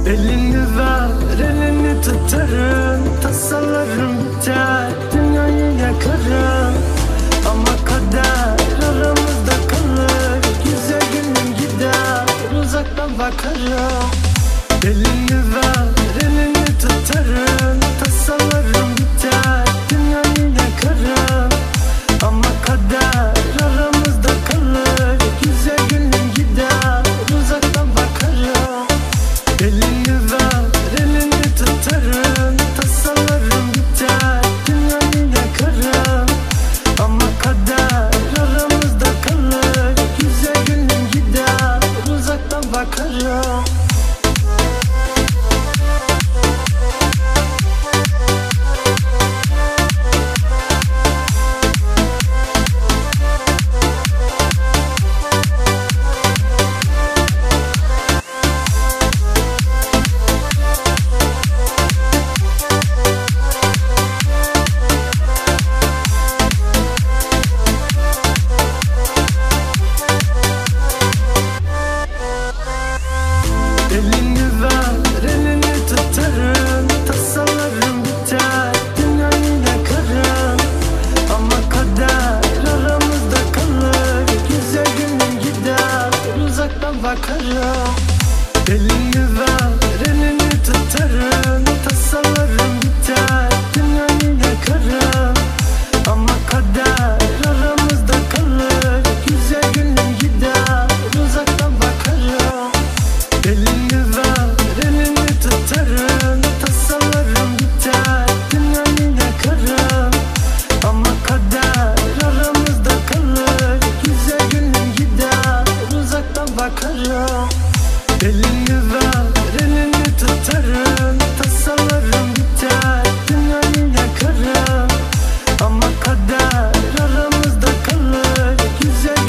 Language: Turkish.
Elini ver, elini tutarım, tasalarım biter, dünyayı yakarım. Ama kader aramızda kalır, güzel günüm gider, uzaktan bakarım. Elini ver, elini tutarım, tasalarım biter, dünyayı yakarım. Ama kader aramızda kalır, güzel günüm gider, uzaktan bakarım. Elini ver, elini tutarım, tasalarım biter, dünyayı yakarım. Ama kader aramızda kalır, güzel günüm gider, uzaktan bakarım. Elini ver, elini tutarım, tasalarım biter, dünyayı yakarım. Ama kader aramızda kalır, güzel günüm gider, uzaktan bakarım. Elini ver, elini tutarım, tasalarım biter, dünyayı yakarım. Ama kader aramızda kalır, güzel günüm gider, uzaktan bakarım. Elini ver, elini tutarım, tasalarım biter, dünyayı yakarım. Ama kader aramızda kalır, güzel günüm gider, uzaktan bakarım. Elini ver, elini tutarım, tasalarım biter, dünyayı yakarım. Ama kader aramızda kalır, güzel